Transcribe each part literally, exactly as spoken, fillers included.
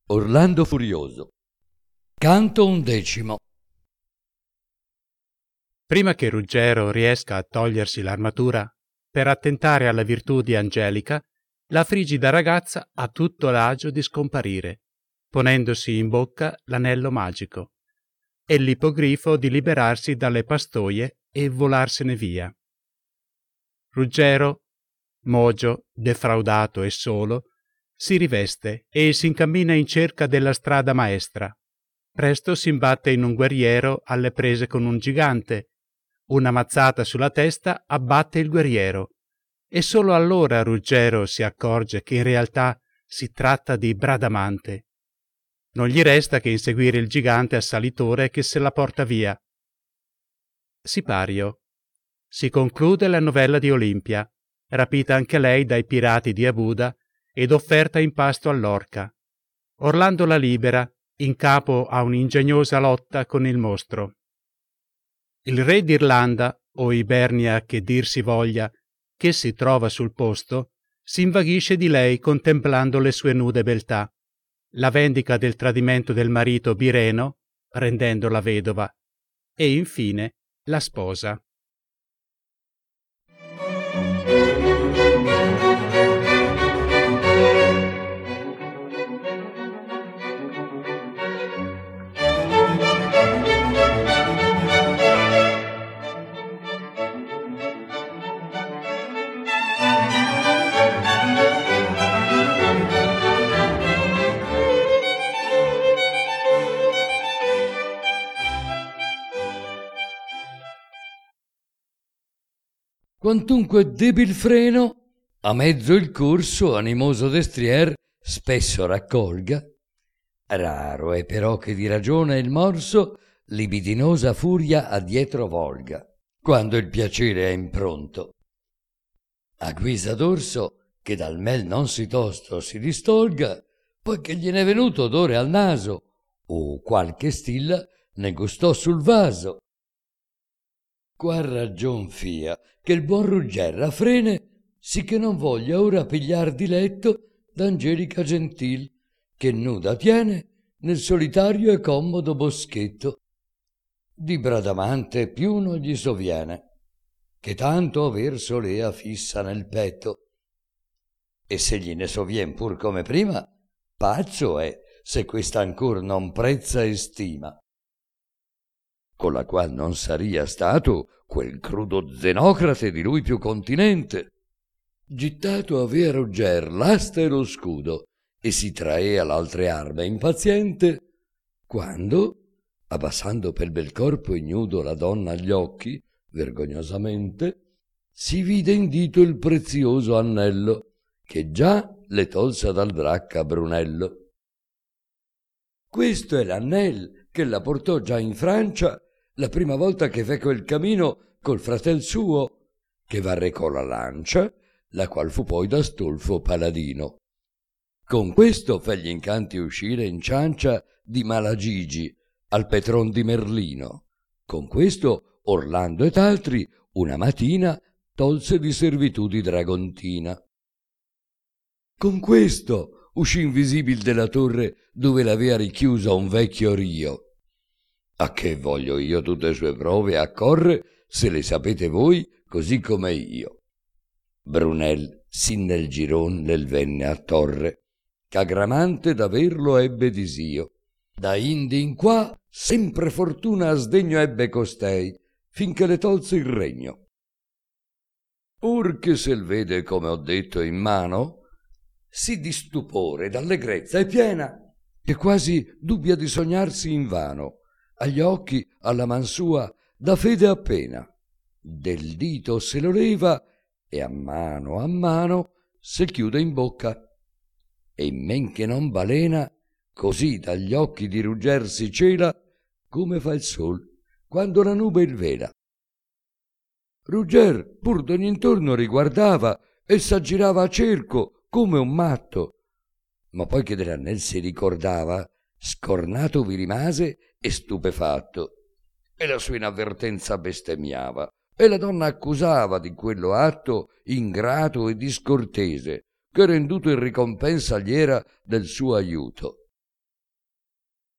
Orlando Furioso. Canto undecimo. Prima che Ruggero riesca a togliersi l'armatura per attentare alla virtù di Angelica, la frigida ragazza ha tutto l'agio di scomparire, ponendosi in bocca l'anello magico, e l'ippogrifo di liberarsi dalle pastoie e volarsene via. Ruggero, mogio, defraudato e solo, si riveste e si incammina in cerca della strada maestra. Presto si imbatte in un guerriero alle prese con un gigante. Una mazzata sulla testa abbatte il guerriero, e solo allora Ruggero si accorge che in realtà si tratta di Bradamante. Non gli resta che inseguire il gigante assalitore che se la porta via. Sipario. Si conclude la novella di Olimpia, rapita anche lei dai pirati di Abuda ed offerta in pasto all'orca. Orlando la libera, in capo a un'ingegnosa lotta con il mostro. Il re d'Irlanda, o Ibernia che dir si voglia, che si trova sul posto, si invaghisce di lei contemplando le sue nude beltà, la vendica del tradimento del marito Bireno, rendendola vedova, e infine la sposa. Quantunque debil freno, a mezzo il corso animoso destrier spesso raccolga, raro è però che di ragione il morso libidinosa furia addietro volga, quando il piacere è impronto. A guisa d'orso che dal mel non si tosto si distolga, poiché gliene è venuto odore al naso, o qualche stilla ne gustò sul vaso. Qua ragion fia che il buon Rugger raffrene, sì che non voglia ora pigliar diletto d'Angelica gentil, che nuda tiene nel solitario e commodo boschetto. Di Bradamante più non gli soviene, che tanto aver solea fissa nel petto. E se gliene sovien pur come prima, pazzo è se questa ancor non prezza e stima. Con la qual non saria stato quel crudo Zenocrate di lui più continente. Gittato avea Rugger l'asta e lo scudo, e si traea l'altre arme impaziente, quando, abbassando pel bel corpo ignudo la donna agli occhi, vergognosamente, si vide in dito il prezioso annello, che già le tolse dal bracca Brunello. Questo è l'annel che la portò già in Francia la prima volta che fe quel camino col fratel suo, che varrecò la lancia, la qual fu poi d'Astolfo paladino. Con questo fe gli incanti uscire in ciancia di Malagigi al Petron di Merlino. Con questo Orlando ed altri una mattina tolse di servitù di Dragontina. Con questo uscì invisibil della torre dove l'avea richiusa un vecchio rio. A che voglio io tutte sue prove accorre, se le sapete voi così come io. Brunel sin nel giron nel venne a torre, ch'agramante d'averlo ebbe disio. Da indi in qua sempre fortuna a sdegno ebbe costei, finché le tolse il regno. Or che se l vede come ho detto in mano, sì di stupore ed allegrezza è piena, che quasi dubbia di sognarsi invano. Agli occhi, alla man sua, da fede appena, del dito se lo leva e a mano a mano se chiude in bocca. E men che non balena, così dagli occhi di Rugger si cela, come fa il sol quando la nube il vela. Rugger pur d'ogni intorno riguardava e s'aggirava a cerco come un matto, ma poi che dell'annel si ricordava, scornato vi rimase e stupefatto, e la sua inavvertenza bestemmiava, e la donna accusava di quello atto ingrato e discortese, che renduto in ricompensa gli era del suo aiuto.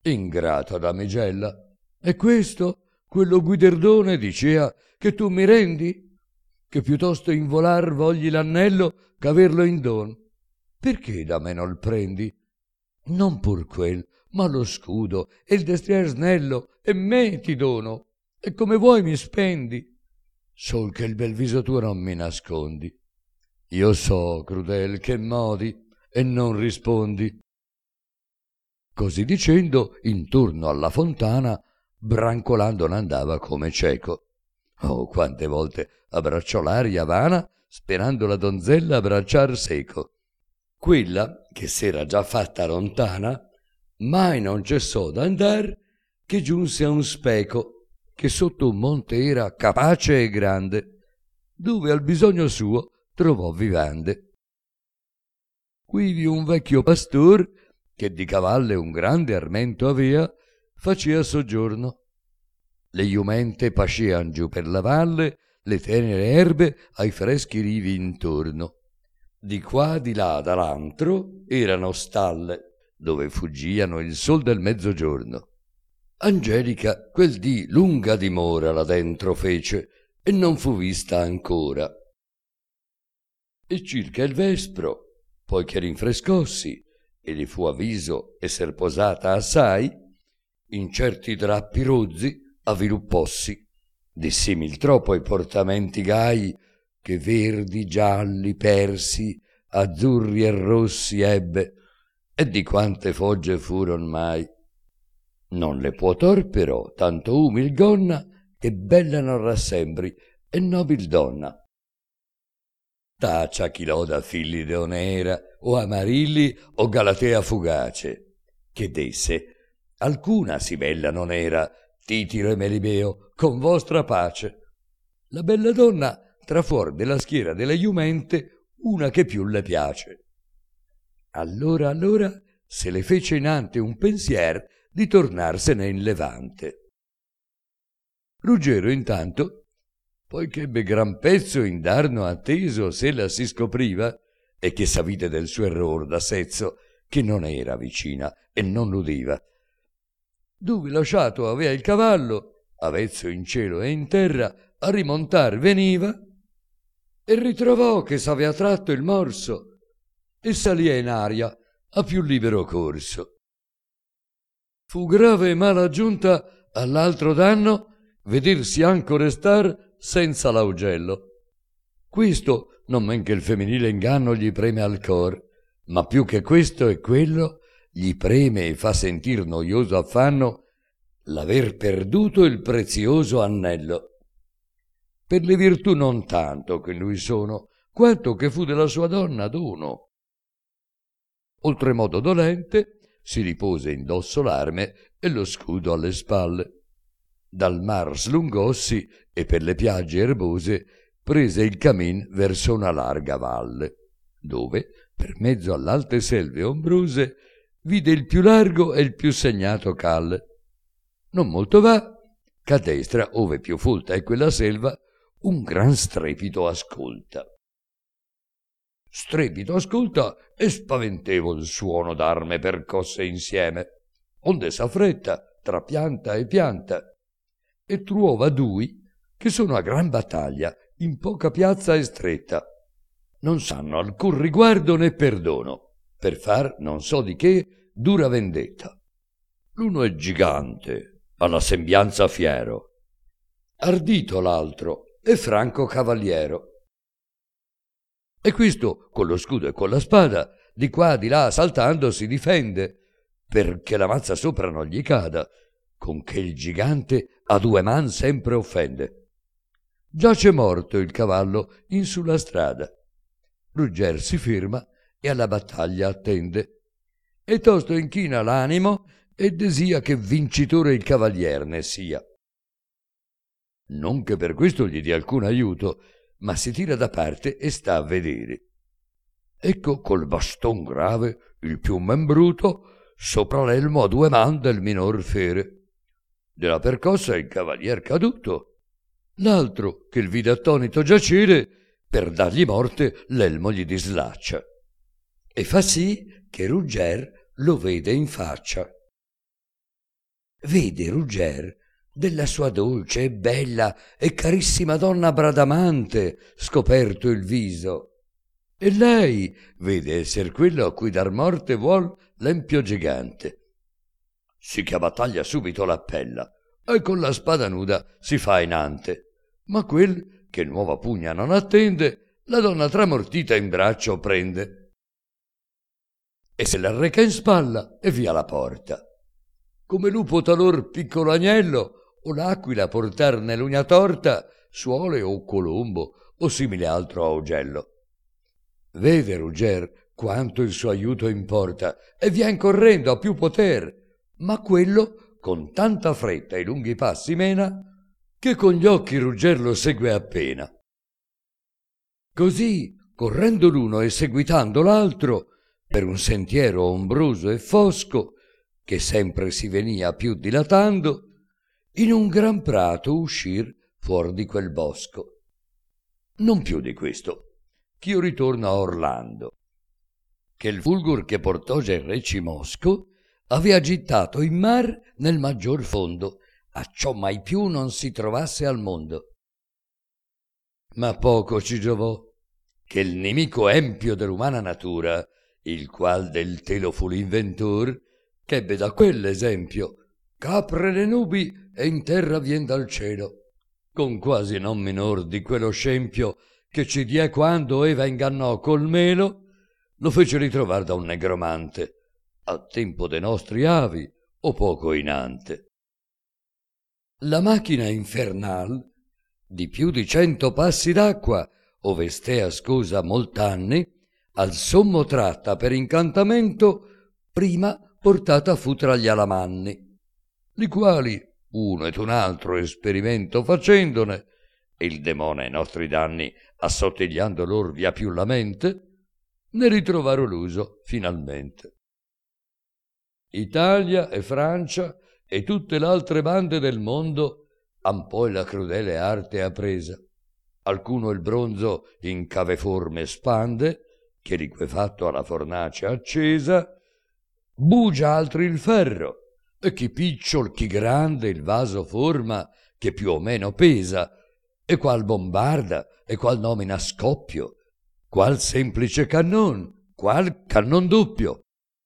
Ingrata damigella, e questo, quello guiderdone, dicea che tu mi rendi? Che piuttosto in volar vogli l'annello ch'averlo in don. Perché da me non prendi? Non pur quel, ma lo scudo e il destrier snello, e me ti dono, e come vuoi mi spendi, sol che il bel viso tuo non mi nascondi. Io so, crudel, che modi, e non rispondi. Così dicendo, intorno alla fontana, brancolando n'andava come cieco. Oh, quante volte abbracciò l'aria vana, sperando la donzella abbracciar seco. Quella, che s'era già fatta lontana, mai non cessò d'andar, che giunse a un speco, che sotto un monte era capace e grande, dove al bisogno suo trovò vivande. Quivi un vecchio pastor, che di cavalle un grande armento avea, facea soggiorno. Le iumente pascean giù per la valle, le tenere erbe ai freschi rivi intorno. Di qua di là dall'antro erano stalle, dove fuggiano il sol del mezzogiorno. Angelica quel dì lunga dimora là dentro fece, e non fu vista ancora. E circa il vespro, poi che rinfrescossi, e gli fu avviso esser posata assai, in certi drappi rozzi avviluppossi, di simil troppo i portamenti gai, che verdi, gialli, persi, azzurri e rossi ebbe, e di quante fogge furon mai. Non le può tor però tanto umil gonna, che bella non rassembri, e nobil donna. Tacia chi loda figli de Onera, o Amarilli, o Galatea fugace, che desse alcuna sì bella non era, Titiro e Melibeo, con vostra pace. La bella donna tra fuor della schiera delle iumente una che più le piace. Allora allora se le fece inante un pensier di tornarsene in Levante. Ruggero intanto, poiché ebbe gran pezzo indarno atteso se la si scopriva, e che s'avide del suo error da sezzo, che non era vicina e non l'udiva, dove lasciato avea il cavallo, avezzo in cielo e in terra, a rimontar veniva, e ritrovò che s'avea tratto il morso, e salia in aria a più libero corso. Fu grave e mala giunta all'altro danno vedersi anco restar senza l'augello. Questo non men che il femminile inganno gli preme al cor, ma più che questo e quello gli preme e fa sentir noioso affanno l'aver perduto il prezioso annello. Per le virtù non tanto che lui sono, quanto che fu della sua donna dono. Oltremodo dolente, si ripose indosso l'arme e lo scudo alle spalle. Dal mar slungossi e per le piagge erbose prese il camin verso una larga valle, dove, per mezzo all'alte selve ombrose, vide il più largo e il più segnato calle. Non molto va, ch'a destra, ove più folta è quella selva, un gran strepito ascolta. Strepito ascolta e spaventevol suono d'arme percosse insieme, onde s'affretta tra pianta e pianta, e truova dui che sono a gran battaglia in poca piazza e stretta. Non sanno alcun riguardo né perdono, per far non so di che dura vendetta. L'uno è gigante, alla sembianza fiero, ardito l'altro e franco cavaliero. E questo con lo scudo e con la spada di qua di là saltando si difende, perché la mazza sopra non gli cada, con che il gigante a due man sempre offende. Giace morto il cavallo in sulla strada. Rugger si ferma e alla battaglia attende, e tosto inchina l'animo e desia che vincitore il cavalier ne sia. Non che per questo gli dia alcun aiuto, ma si tira da parte e sta a vedere. Ecco col baston grave il più membruto sopra l'elmo a due man del minor fere. Della percossa il cavalier caduto, l'altro che il vide attonito giacere, per dargli morte l'elmo gli dislaccia, e fa sì che Rugger lo vede in faccia. vede Rugger della sua dolce e bella e carissima donna Bradamante scoperto il viso, e lei vede esser quello a cui dar morte vuol l'empio gigante. Si che battaglia subito l'appella e con la spada nuda si fa inante, ma quel che nuova pugna non attende la donna tramortita in braccio prende e se la reca in spalla e via la porta. Come lupo talor piccolo agnello o l'aquila portar nell'ugna torta suole o colombo o simile altro augello. Vede Rugger quanto il suo aiuto importa e vien correndo a più poter, ma quello con tanta fretta e lunghi passi mena che con gli occhi Rugger lo segue appena. Così, correndo l'uno e seguitando l'altro, per un sentiero ombroso e fosco, che sempre si venia più dilatando, in un gran prato uscir fuor di quel bosco. Non più di questo, ch'io ritorno a Orlando, che il fulgur che portò il re Cimosco avea gittato in mar nel maggior fondo, acciò mai più non si trovasse al mondo. Ma poco ci giovò che il nemico empio dell'umana natura, il qual del telo fu l'inventor, ch'ebbe da quell'esempio capre le nubi e in terra vien dal cielo, con quasi non minor di quello scempio che ci diè quando Eva ingannò col melo, lo fece ritrovar da un negromante, a tempo de nostri avi o poco inante. La macchina infernal, di più di cento passi d'acqua, ove stea scosa molt'anni, al sommo tratta per incantamento, prima portata fu tra gli alamanni, li quali, uno ed un altro esperimento facendone, e il demone ai nostri danni assottigliando lor via più la mente, ne ritrovaro l'uso finalmente. Italia e Francia e tutte l'altre bande del mondo han poi la crudele arte appresa. Alcuno il bronzo in caveforme spande, che liquefatto alla fornace accesa, bugia altri il ferro, e chi picciol chi grande il vaso forma che più o meno pesa, e qual bombarda e qual nomina scoppio, qual semplice cannon, qual cannon doppio,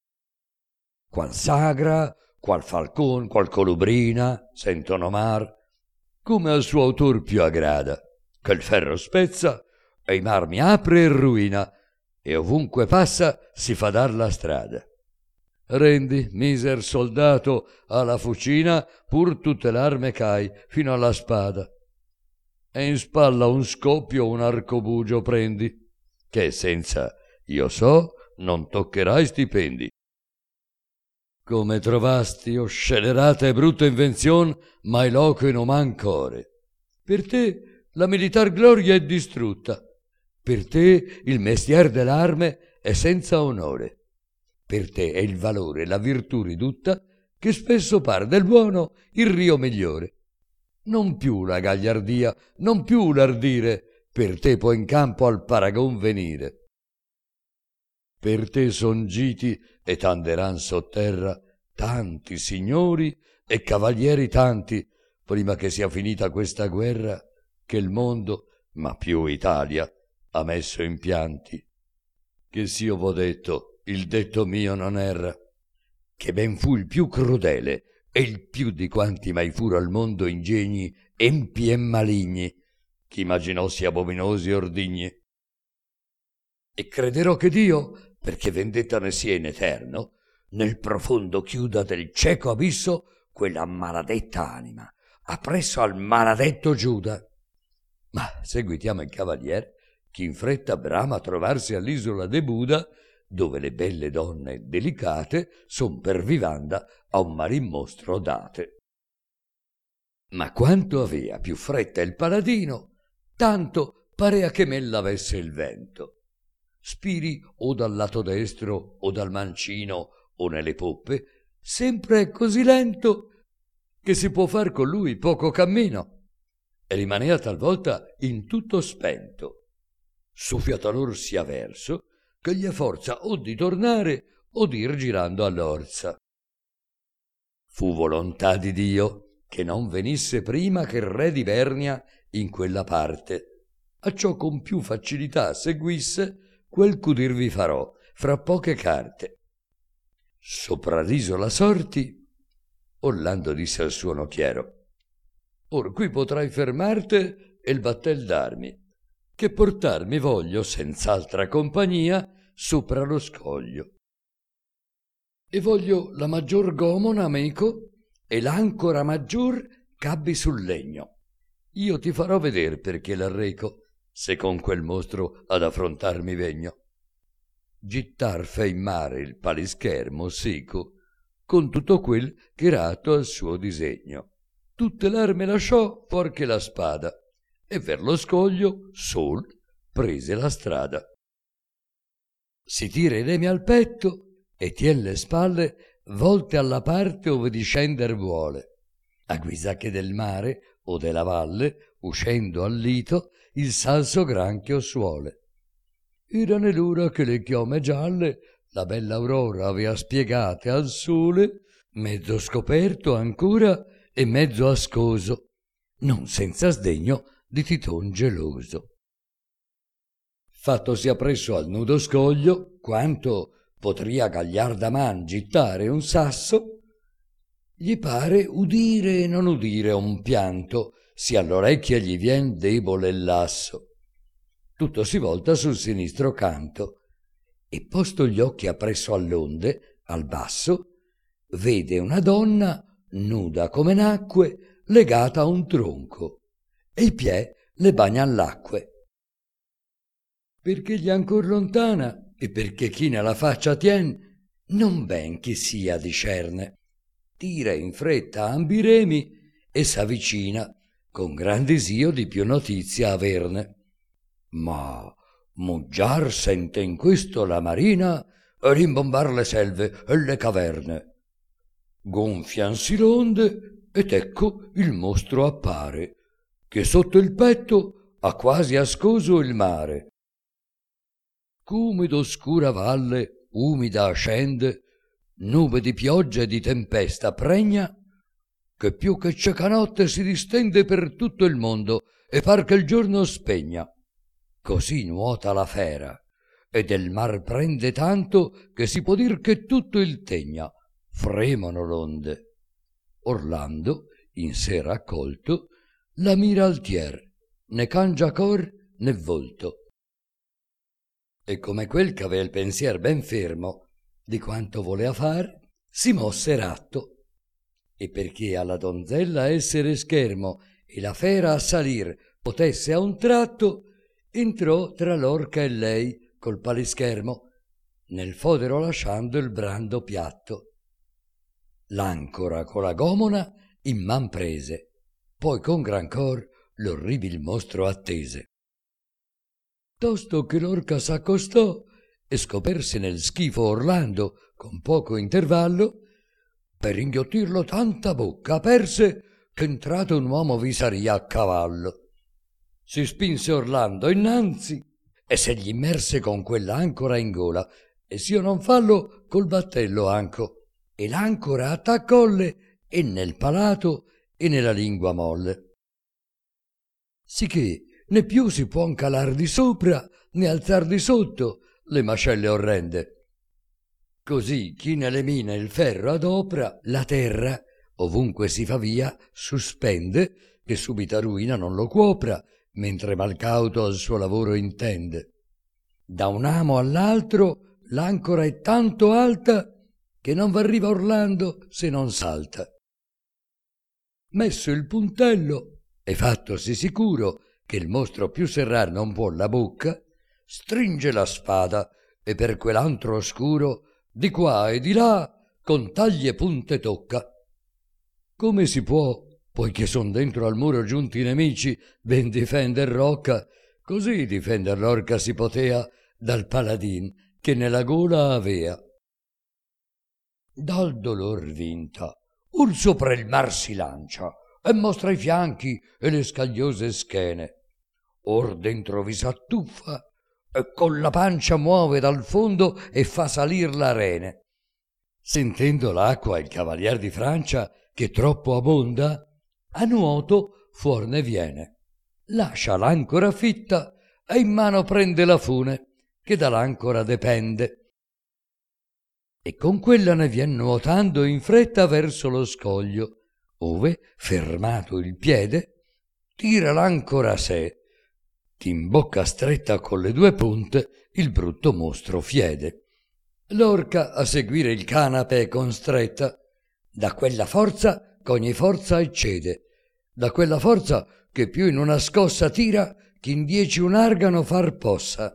qual sagra, qual falcon, qual colubrina, sento nomar, come al suo autor più aggrada, che il ferro spezza e i marmi apre e ruina, e ovunque passa si fa dar la strada. Rendi, miser soldato, alla fucina pur tutte l'arme c'hai fino alla spada, e in spalla un scoppio un arcobugio prendi, che senza, io so, non toccherai stipendi. Come trovasti, o scelerata e brutta invenzion, mai loco e non mancore. Per te la militar gloria è distrutta, per te il mestier dell'arme è senza onore, per te è il valore e la virtù ridotta, che spesso par del buono il rio migliore. Non più la gagliardia, non più l'ardire, per te può in campo al paragon venire. Per te son giti e t'anderan sotterra tanti signori e cavalieri tanti, prima che sia finita questa guerra, che il mondo, ma più Italia, ha messo in pianti. Che s'io v'ho detto, il detto mio non erra, che ben fu il più crudele e il più di quanti mai furo al mondo ingegni empi e maligni, chi immaginossi abominosi ordigni. E crederò che Dio, perché vendetta ne sia in eterno, nel profondo chiuda del cieco abisso quella maladetta anima, appresso al maladetto Giuda. Ma seguitiamo il cavalier, che in fretta brama trovarsi all'isola de Buda, dove le belle donne delicate son per vivanda a un marin mostro date. Ma quanto avea più fretta il paladino, tanto parea che m'ella avesse il vento. Spiri o dal lato destro o dal mancino o nelle poppe, sempre è così lento che si può far con lui poco cammino, e rimanea talvolta in tutto spento. Soffia talor sia verso che gli è forza o di tornare o dir girando all'orza. Fu volontà di Dio che non venisse prima che il re di Vernia in quella parte, acciò con più facilità seguisse quel ch'udir vi farò fra poche carte. Soprariso la sorti, Orlando disse al suo nocchiero: or qui potrai fermarte e il battel darmi, che portarmi voglio senz'altra compagnia sopra lo scoglio. E voglio la maggior gomona, amico, e l'ancora maggior c'abbi sul legno. Io ti farò veder perché l'arreco, se con quel mostro ad affrontarmi vegno. Gittar fe in mare il palischermo seco, con tutto quel che rato al suo disegno. Tutte l'arme lasciò fuorché la spada, e ver lo scoglio sol prese la strada. Si tira i remi al petto e tien le spalle volte alla parte ove discender vuole, a guisa che del mare o della valle, uscendo al lito, il salso granchio suole. Erane l'ora che le chiome gialle la bella aurora avea spiegate al sole, mezzo scoperto ancora e mezzo ascoso, non senza sdegno di Titon geloso. Fattosi appresso al nudo scoglio, quanto potria gagliarda man gittare un sasso, gli pare udire e non udire un pianto, si all'orecchia gli vien debole il lasso. Tutto si volta sul sinistro canto, e posto gli occhi appresso all'onde, al basso, vede una donna, nuda come nacque, legata a un tronco, e i piè le bagnan l'acque. Perché gli ancor lontana, e perché chi nella faccia tien, non ben chi sia discerne, tira in fretta ambi remi e s'avvicina, con gran disio di più notizia averne. Ma muggiar sente in questo la marina e rimbombar le selve e le caverne. Gonfiansi l'onde ed ecco il mostro appare, che sotto il petto ha quasi ascoso il mare. C'umido oscura valle, umida ascende, nube di pioggia e di tempesta pregna, che più che cieca notte si distende per tutto il mondo e par che il giorno spegna. Così nuota la fera, e del mar prende tanto che si può dir che tutto il tegna. Fremono l'onde. Orlando, in sé raccolto, la mira altier, né cangia cor né volto. E come quel che avea il pensier ben fermo di quanto volea far, si mosse ratto. E perché alla donzella essere schermo e la fera a salir potesse a un tratto, entrò tra l'orca e lei col palischermo, nel fodero lasciando il brando piatto. L'ancora con la gomona in man prese, poi con gran cor l'orribil mostro attese. Tosto che l'orca s'accostò e scoperse nel schifo Orlando con poco intervallo, per inghiottirlo tanta bocca aperse che entrato un uomo vi saria a cavallo. Si spinse Orlando innanzi e se gli immerse con quella ancora in gola, e s'io non fallo col battello anco, e l'ancora attaccolle e nel palato e nella lingua molle. Sicché né più si può calar di sopra né alzar di sotto le mascelle orrende. Così chi nelle mine il ferro adopra, la terra, ovunque si fa via, suspende, che subita ruina non lo cuopra, mentre malcauto al suo lavoro intende. Da un amo all'altro l'ancora è tanto alta che non v'arriva Orlando se non salta. Messo il puntello e fattosi sicuro che il mostro più serrar non può la bocca, stringe la spada e per quell'antro oscuro di qua e di là con tagli e punte tocca. Come si può, poiché son dentro al muro giunti i nemici, ben difender rocca, così difender l'orca si potea dal paladin che nella gola avea. Dal dolor vinta, or sopra il mar si lancia e mostra i fianchi e le scagliose schene. Or dentro vi s'attuffa e con la pancia muove dal fondo e fa salir la rene. Sentendo l'acqua il cavalier di Francia che troppo abbonda, a nuoto fuor ne viene, lascia l'ancora fitta e in mano prende la fune che dall'ancora depende, e con quella ne vien nuotando in fretta verso lo scoglio, ove, fermato il piede, tira l'ancora a sé, t'imbocca stretta con le due punte il brutto mostro fiede. L'orca a seguire il canape è constretta, da quella forza ch'ogni forza eccede, da quella forza che più in una scossa tira ch'in dieci un argano far possa.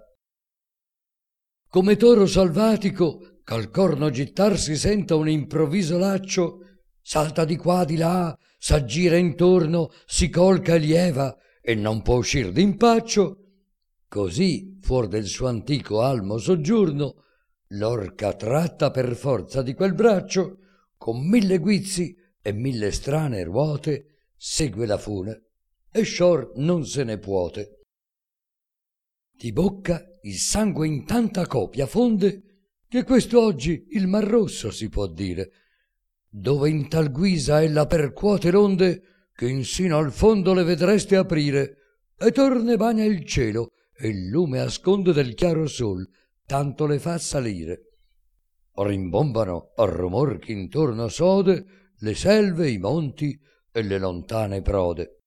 Come toro salvatico ch'al corno gittar si senta un improvviso laccio, salta di qua di là, s'aggira intorno, si colca e lieva e non può uscir d'impaccio, così fuor del suo antico almo soggiorno l'orca tratta per forza di quel braccio, con mille guizzi e mille strane ruote segue la fune e scior non se ne puote. Di bocca il sangue in tanta copia fonde che quest'oggi il Mar Rosso si può dire, dove in tal guisa ella percuote l'onde che insino al fondo le vedreste aprire, e torne bagna il cielo e il lume asconde del chiaro sol, tanto le fa salire. Rimbombano al rumor che intorno sode le selve, i monti e le lontane prode.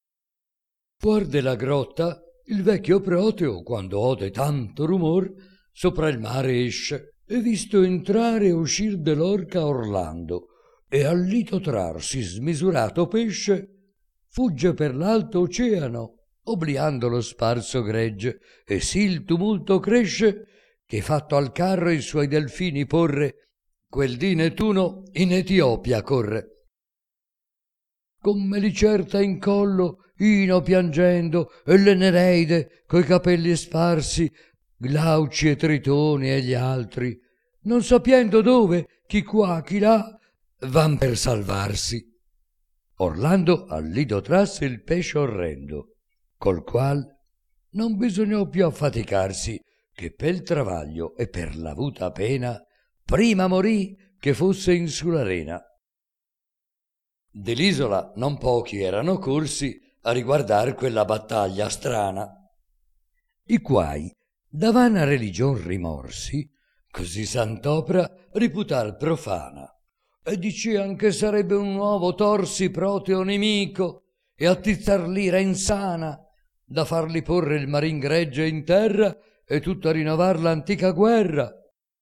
Fuor della grotta il vecchio Proteo, quando ode tanto rumor, sopra il mare esce e visto entrare e uscir dell'orca Orlando e al lito trarsi smisurato pesce, fugge per l'alto oceano obliando lo sparso gregge, e sì il tumulto cresce che fatto al carro i suoi delfini porre, quel dì Nettuno in Etiopia corre. Con Melicerta in collo, Ino piangendo, e le Nereide coi capelli sparsi, Glauci e Tritoni e gli altri, non sapiendo dove, chi qua, chi là, van per salvarsi. Orlando al lido trasse il pesce orrendo, col qual non bisognò più affaticarsi, che pel travaglio e per l'avuta pena prima morì che fosse in sulla rena. Dell'isola non pochi erano corsi a riguardar quella battaglia strana, i quai da vana religion rimorsi così sant'opra riputar profana, e dicean che sarebbe un nuovo torsi Proteo nemico e attizzar l'ira insana da farli porre il marin gregge in terra e tutta rinnovar l'antica guerra,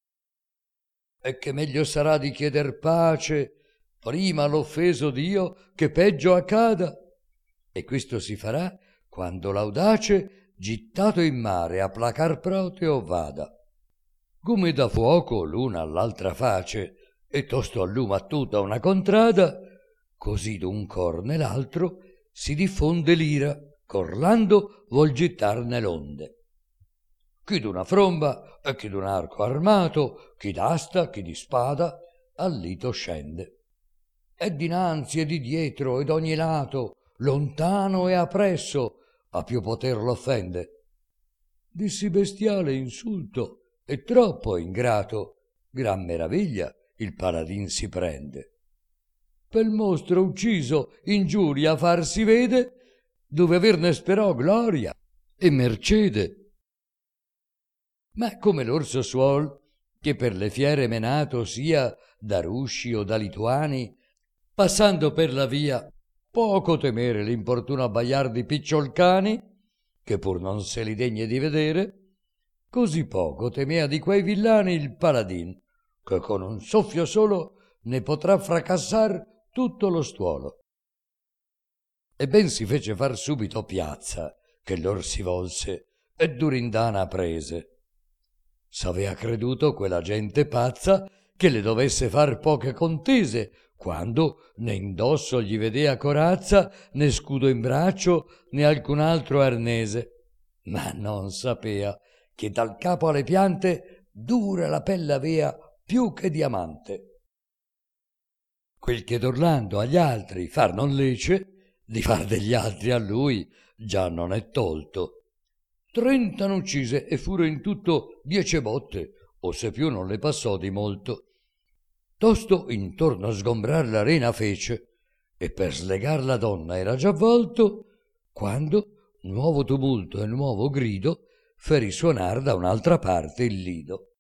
e che meglio sarà di chieder pace prima l'offeso Dio che peggio accada, e questo si farà quando l'audace gittato in mare a placar Proteo vada, come da fuoco l'una all'altra face e tosto alluma tutta una contrada, così d'un cor nell'altro si diffonde l'ira ch'Orlando vuol gittarne l'onde. Chi d'una fromba e chi d'un arco armato, chi d'asta, chi di spada, al lito scende. E dinanzi e di dietro ed ogni lato, lontano e appresso, a più poter l'offende. Di sì bestiale insulto e troppo ingrato, gran meraviglia il paladin si prende. Pel mostro ucciso ingiuria far si vede, dove averne sperò gloria e mercede. Ma come l'orso suol, che per le fiere menato sia da Rusci o da Lituani, passando per la via, poco temere l'importuno abbaiar di picciolcani, che pur non se li degne di vedere, così poco temea di quei villani il paladin, che con un soffio solo ne potrà fracassar tutto lo stuolo. E ben si fece far subito piazza, che lor si volse, e Durindana prese. S'avea creduto quella gente pazza che le dovesse far poche contese, quando né indosso gli vedea corazza, né scudo in braccio, né alcun altro arnese. Ma non sapea che dal capo alle piante dura la pelle avea più che diamante. Quel che d'Orlando agli altri far non lece, di far degli altri a lui già non è tolto. Trenta n'uccise e furo in tutto dieci botte, o se più non le passò di molto. tosto intorno a sgombrar l'arena fece, e per slegar la donna era già volto, quando nuovo tumulto e nuovo grido fe risuonar da un'altra parte il lido.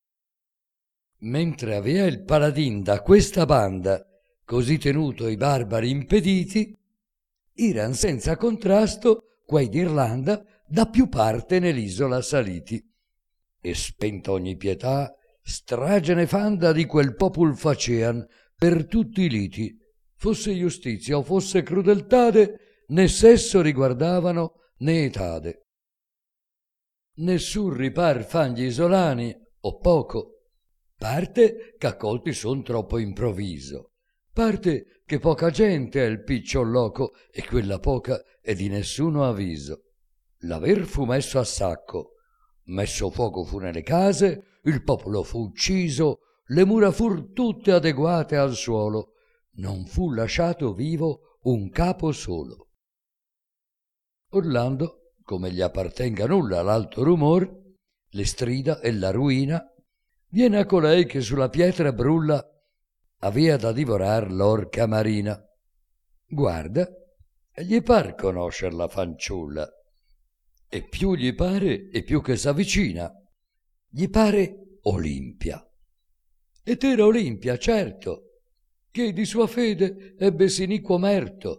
Mentre avea il paladin da questa banda così tenuto i barbari impediti, iran senza contrasto quai d'Irlanda da più parte nell'isola saliti, e spenta ogni pietà strage nefanda di quel popul facean per tutti i liti, fosse giustizia o fosse crudeltade, né sesso riguardavano né etade. Nessun ripar fan gli isolani o poco, parte ch'accolti son troppo improvviso, parte che poca gente è il picciol loco e quella poca è di nessuno avviso. L'aver fu messo a sacco, messo fuoco fu nelle case, il popolo fu ucciso, le mura fur tutte adeguate al suolo, non fu lasciato vivo un capo solo. Orlando, come gli appartenga nulla l'alto rumor, le strida e la ruina, viene a colei che sulla pietra brulla avea da divorar l'orca marina. Guarda, e gli par conoscer la fanciulla, e più gli pare e più che s'avvicina, gli pare Olimpia. Ed era Olimpia, certo, che di sua fede ebbe siniquo merto.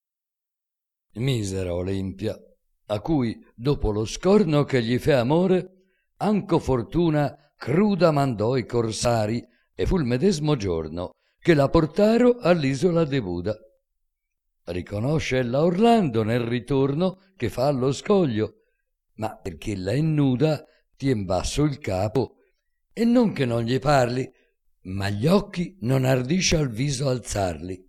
Misera Olimpia, a cui, dopo lo scorno che gli fe amore, anco fortuna cruda mandò i corsari, e fu il medesmo giorno che la portaro all'isola de Buda. Riconosce ella Orlando nel ritorno che fa allo scoglio, ma perché la è nuda tien basso il capo, e non che non gli parli, ma gli occhi non ardisce al viso alzarli.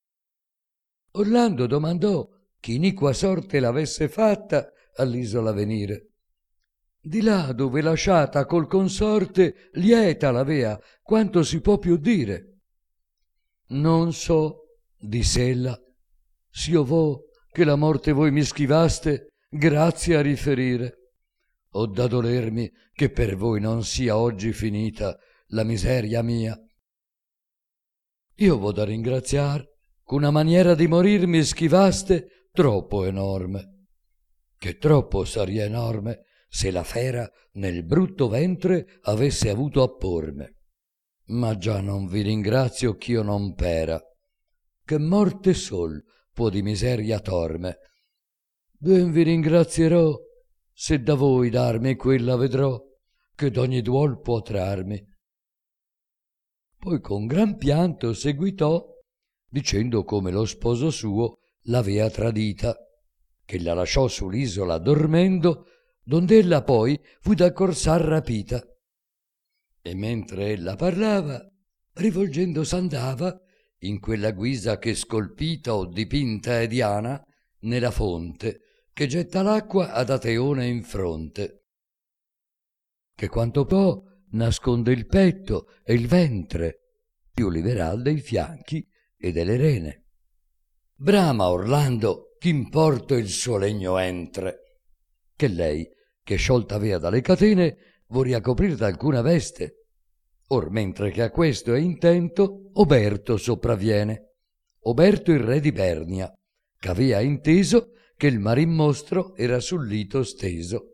Orlando domandò chi iniqua sorte l'avesse fatta all'isola venire. Di là dove lasciata col consorte lieta l'avea, quanto si può più dire. Non so, diss'ella, s'io vo che la morte voi mi schivaste, grazie a riferire. Ho da dolermi che per voi non sia oggi finita la miseria mia. Io vo da ringraziar qu'una maniera di morir mi schivaste troppo enorme, che troppo saria enorme se la fera nel brutto ventre avesse avuto a porme. Ma già non vi ringrazio ch'io non pera, che morte sol può di miseria torme. Ben vi ringrazierò se da voi darmi quella vedrò, che d'ogni duol può trarmi. Poi con gran pianto seguitò, dicendo come lo sposo suo l'avea tradita, che la lasciò sull'isola dormendo, dond'ella poi fu da corsar rapita. E mentre ella parlava, rivolgendo s'andava in quella guisa che scolpita o dipinta è Diana nella fonte che getta l'acqua ad Ateone in fronte, che quanto può nasconde il petto e il ventre, più liberal dei fianchi e delle rene. Brama Orlando ch'importo il suo legno entre, che lei, che sciolta avea dalle catene, vorria coprir d'alcuna veste. Or mentre che a questo è intento, Oberto sopravviene, Oberto il re di Bernia, ch'avea inteso che il marin mostro era sul lito steso,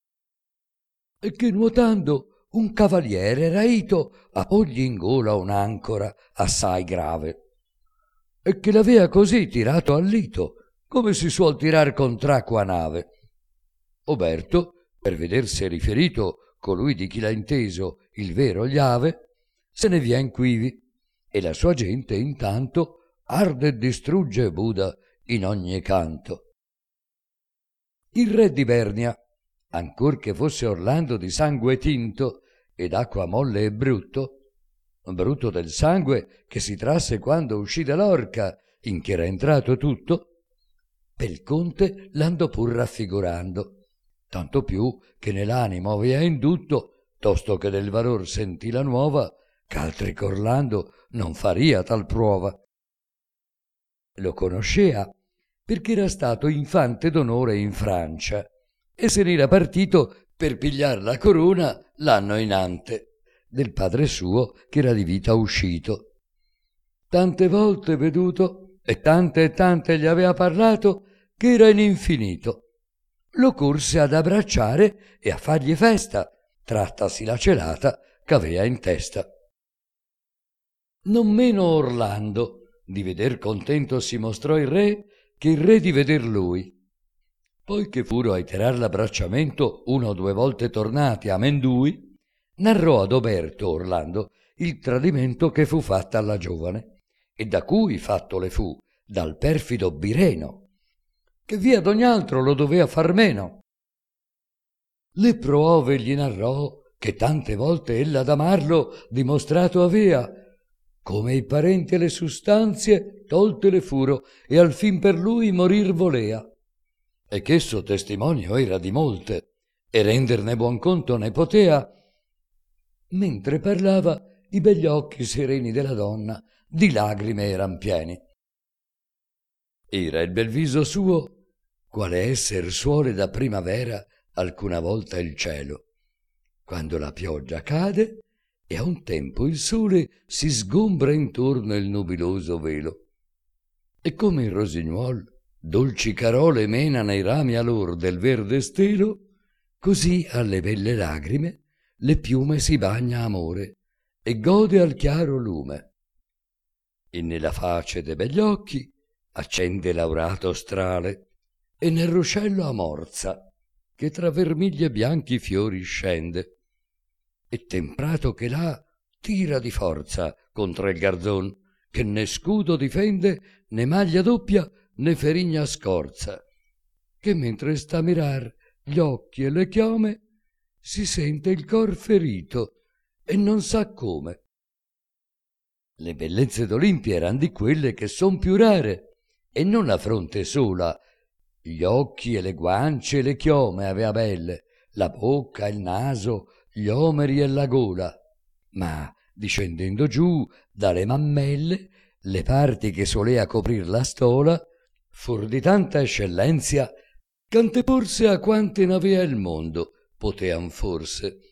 e che nuotando un cavaliere raito appogli in gola un'ancora assai grave, e che l'avea così tirato al lito, come si suol tirar contra'acqua nave. Oberto, per vedersi riferito colui di chi l'ha inteso il vero gliave, se ne vien quivi, e la sua gente intanto arde e distrugge Buda in ogni canto. Il re di Bernia, ancor che fosse Orlando di sangue tinto ed acqua molle e brutto, brutto del sangue che si trasse quando uscì dall'orca in che era entrato tutto, pel conte l'andò pur raffigurando, tanto più che nell'animo avea indutto, tosto che del valor sentì la nuova, ch'altri ch'Orlando non faria tal prova. Lo conoscea perché era stato infante d'onore in Francia e se n'era partito per pigliar la corona l'anno inante, del padre suo che era di vita uscito. Tante volte veduto e tante e tante gli aveva parlato che era in infinito. Lo corse ad abbracciare e a fargli festa, trattasi la celata che avea in testa. Non meno Orlando di veder contento si mostrò il re che il re di veder lui. Poi che furo a iterar l'abbracciamento uno o due volte tornati amendui, narrò ad Oberto Orlando il tradimento che fu fatta alla giovane, e da cui fatto le fu dal perfido Bireno, che via d'ogni altro lo dovea far meno. Le prove gli narrò che tante volte ella d'amarlo dimostrato avea, come i parenti e le sustanzie tolte le furo e al fin per lui morir volea, e ch'esso testimonio era di molte e renderne buon conto ne potea. Mentre parlava, i begli occhi sereni della donna di lagrime eran pieni. Era il bel viso suo quale esser suole da primavera alcuna volta il cielo, quando la pioggia cade e a un tempo il sole si sgombra intorno il nubiloso velo. E come il rosignuol dolci carole mena nei rami alor del verde stelo, così alle belle lagrime le piume si bagna amore e gode al chiaro lume. E nella face de begli occhi accende l'aurato strale, e nel ruscello amorza che tra vermigli e bianchi fiori scende, e temprato che là tira di forza contra il garzon, che né scudo difende né maglia doppia né ferigna scorza, che mentre sta a mirar gli occhi e le chiome si sente il cor ferito e non sa come. Le bellezze d'Olimpia eran di quelle che son più rare, e non la fronte sola, gli occhi e le guance e le chiome avea belle, la bocca, il naso, gli omeri e la gola, ma discendendo giù dalle mammelle, le parti che solea coprir la stola, fur di tanta eccellenzia, ch'anteporse a quante n'avea il mondo, potean forse.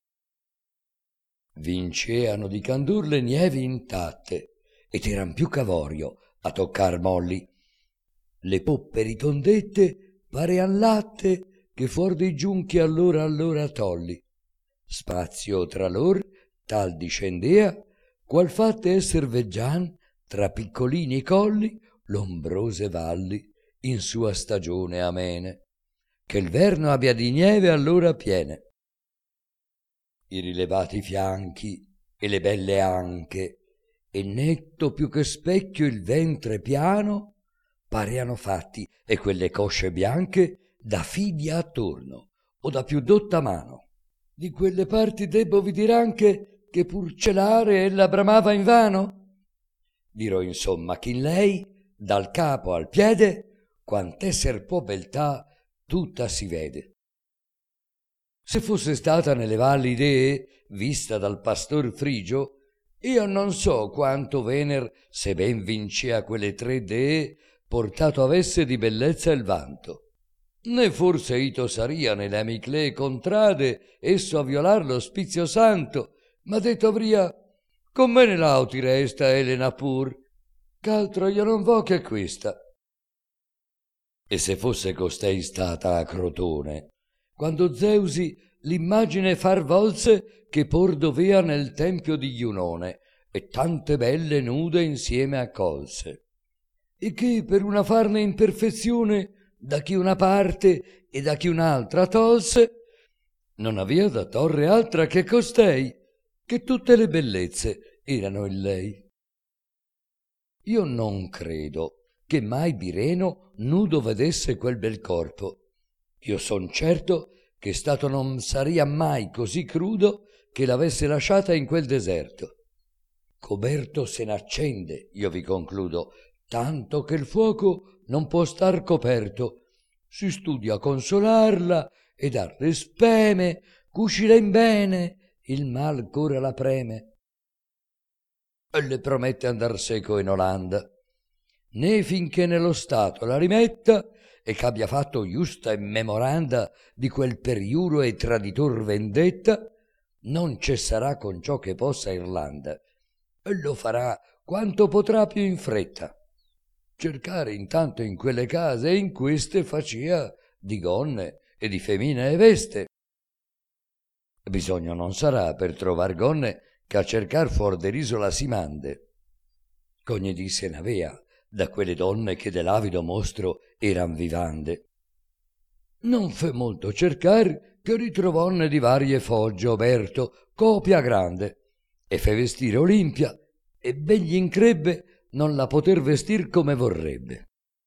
Vinceano di candor le nievi intatte, ed eran più c'avorio a toccar molli. Le poppe ritondette parean latte che fuor dei giunchi allora allora tolli. Spazio tra lor tal discendea, qual fatte esser veggian tra piccolini colli l'ombrose valli in sua stagione amene, che il verno abbia di nieve allora piene. I rilevati fianchi e le belle anche, e netto più che specchio il ventre piano, pareano fatti, e quelle cosce bianche da fidia attorno o da più dotta mano. Di quelle parti debbo vi dir anche che pur celare ella bramava invano. Dirò insomma che in lei, dal capo al piede, quant'esser può beltà, tutta si vede. Se fosse stata nelle valli dee, vista dal pastor frigio, io non so quanto vener, se ben vincea quelle tre dee, portato avesse di bellezza il vanto. Né forse ito saria nelle amiclee contrade esso a violar l'ospizio santo, ma detto avria, con me ne lauti resta Elena pur, ch'altro io non vo che questa. E se fosse costei stata a Crotone, quando Zeusi l'immagine far volse che por dovea nel tempio di Iunone, e tante belle nude insieme accolse, e che per una farne imperfezione da chi una parte e da chi un'altra tolse, non avea da torre altra che costei, che tutte le bellezze erano in lei. Io non credo che mai Bireno nudo vedesse quel bel corpo. Io son certo che stato non saria mai così crudo che l'avesse lasciata in quel deserto. Coberto se n'accende, io vi concludo, tanto che il fuoco non può star coperto. Si studia a consolarla e darle speme, cuscila in bene, il mal ch'ora la preme. E le promette andar seco in Olanda, né finché nello stato la rimetta e ch'abbia fatto giusta e memoranda di quel periuro e traditor vendetta, non cesserà con ciò che possa Irlanda, e lo farà quanto potrà più in fretta. Cercare intanto in quelle case e in queste facia di gonne e di femine veste. Bisogno non sarà per trovar gonne che a cercar fuor dell'isola si mande. Cogne di se n'avea da quelle donne che dell'avido mostro eran vivande. Non fe molto cercar che ritrovonne di varie fogge oberto copia grande, e fe vestire Olimpia, e ben gli increbbe non la poter vestir come vorrebbe.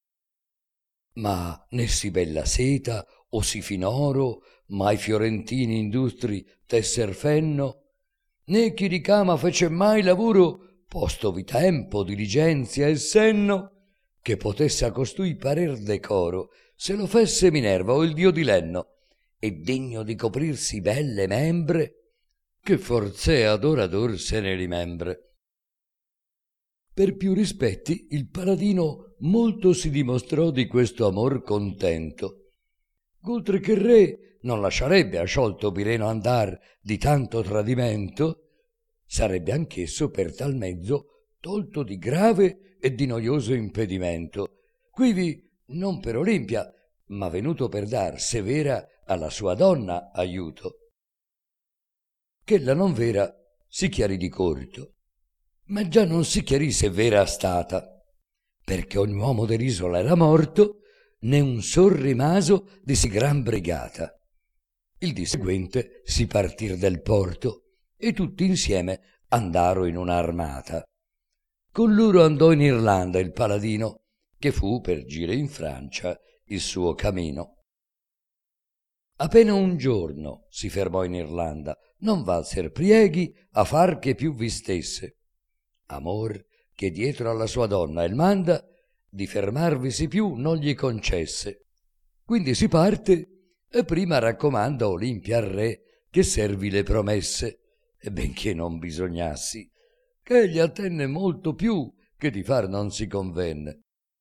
Ma né si bella seta o si finoro, mai fiorentini industri tesser fenno, né chi di cama fece mai lavoro, postovi tempo, diligenzia e senno, che potesse a costui parer decoro, se lo fesse Minerva o il dio di Lenno, e degno di coprirsi belle membre, che forse adorador se ne rimembre. Per più rispetti il paladino molto si dimostrò di questo amor contento. Oltre che il re non lasciarebbe a sciolto Pireno andar di tanto tradimento, sarebbe anch'esso per tal mezzo tolto di grave e di noioso impedimento, quivi non per Olimpia, ma venuto per dar severa alla sua donna aiuto. Ch'ella non vera si chiarì di corto, ma già non si chiarì se vera stata, perché ogni uomo dell'isola era morto, né un sol rimaso di si gran brigata. Il di seguente si partir del porto, e tutti insieme andaro in un'armata. Con loro andò in Irlanda il paladino, che fu per gire in Francia il suo camino. Appena un giorno si fermò in Irlanda, non valser prieghi a far che più vi stesse. Amor che dietro alla sua donna il manda, di fermarvisi più non gli concesse. Quindi si parte, e prima raccomanda Olimpia al re che servi le promesse, e benché non bisognassi, che egli attenne molto più che di far non si convenne.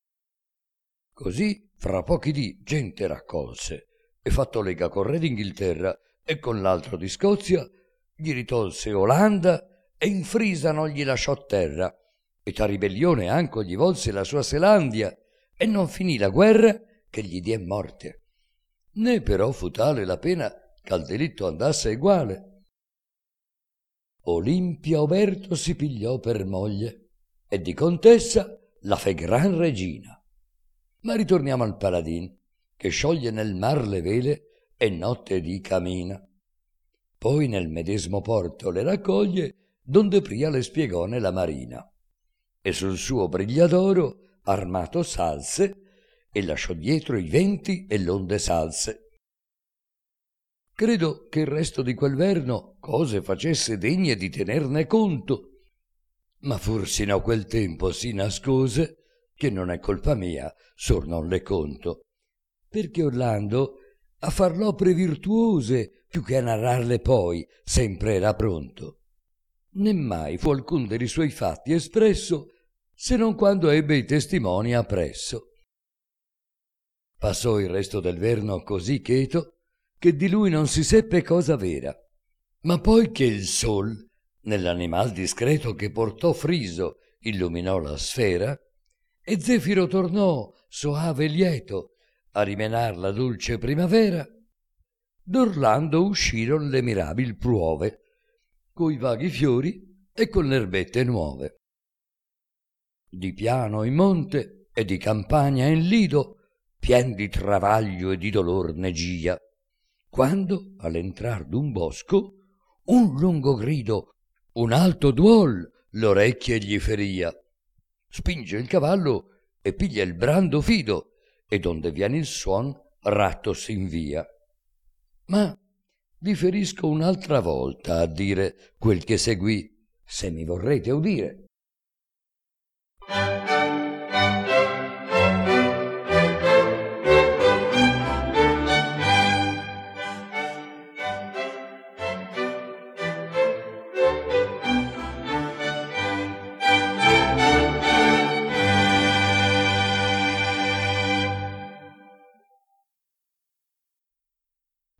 Così fra pochi dì gente raccolse, e fatto lega col re d'Inghilterra e con l'altro di Scozia, gli ritolse Olanda e in Frisa non gli lasciò terra, e ta ribellione anco gli volse la sua Selandia, e non finì la guerra che gli die morte. Né però fu tale la pena ch'al delitto andasse eguale. Olimpia Oberto si pigliò per moglie, e di contessa la fe gran regina. Ma ritorniamo al paladin, che scioglie nel mar le vele e notte di camina. Poi nel medesimo porto le raccoglie, donde pria le spiegò nella marina, e sul suo brigliadoro armato salse, e lasciò dietro i venti e l'onde salse. Credo che il resto di quel verno cose facesse degne di tenerne conto, ma fursino a quel tempo si nascose, che non è colpa mia, sor non le conto, perché Orlando a far l'opere virtuose più che a narrarle poi sempre era pronto. Né mai fu alcun dei suoi fatti espresso, se non quando ebbe i testimoni appresso. Passò il resto del verno così cheto, che di lui non si seppe cosa vera. Ma poi che il sol, nell'animal discreto che portò Friso, illuminò la sfera, e Zefiro tornò soave e lieto a rimenar la dolce primavera, d'Orlando usciron le mirabil pruove, coi vaghi fiori e con l'erbette nuove. Di piano in monte e di campagna in lido, pien di travaglio e di dolor negia, quando all'entrar d'un bosco un lungo grido, un alto duol l'orecchie gli feria. Spinge il cavallo e piglia il brando fido, e donde viene il suon ratto s'invia. Ma vi ferisco un'altra volta a dire quel che seguì, se mi vorrete udire.